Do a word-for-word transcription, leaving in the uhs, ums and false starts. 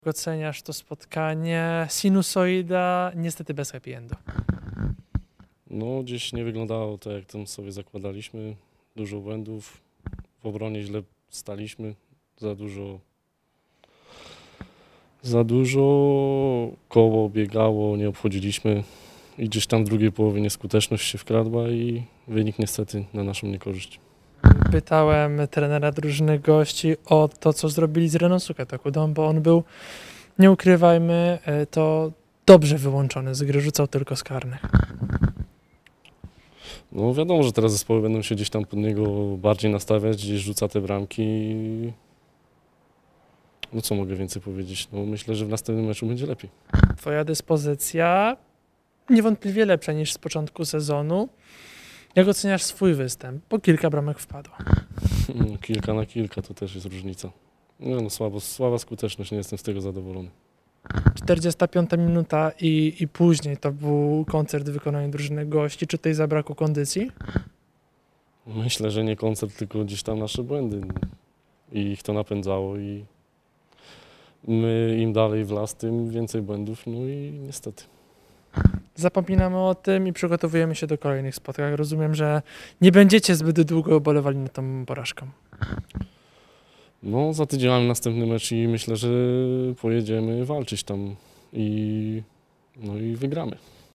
Jak oceniasz to spotkanie? Sinusoida, niestety bez happy endu. No, gdzieś nie wyglądało to, jak tam sobie zakładaliśmy. Dużo błędów. W obronie źle staliśmy. Za dużo za dużo koło biegało, nie obchodziliśmy. I gdzieś tam w drugiej połowie nieskuteczność się wkradła i wynik niestety na naszą niekorzyść. Pytałem trenera drużyny gości o to, co zrobili z Renosuke Tokudą, bo on był, nie ukrywajmy, to dobrze wyłączony z gry, rzucał tylko z karnych. No wiadomo, że teraz zespoły będą się gdzieś tam pod niego bardziej nastawiać, gdzieś rzuca te bramki. No co mogę więcej powiedzieć? No myślę, że w następnym meczu będzie lepiej. Twoja dyspozycja niewątpliwie lepsza niż z początku sezonu. Jak oceniasz swój występ? Bo kilka bramek wpadło. Kilka na kilka to też jest różnica. No, no słabo, słaba skuteczność, nie jestem z tego zadowolony. czterdziesta piąta minuta i, i później to był koncert w wykonaniu drużyny gości. Czy tutaj zabrakło kondycji? Myślę, że nie koncert, tylko gdzieś tam nasze błędy. I ich to napędzało i my im dalej w las, tym więcej błędów, no i niestety. Zapominamy o tym i przygotowujemy się do kolejnych spotkań. Rozumiem, że nie będziecie zbyt długo ubolewali nad tą porażką. No za tydzień mamy następny mecz i myślę, że pojedziemy walczyć tam i, no i wygramy.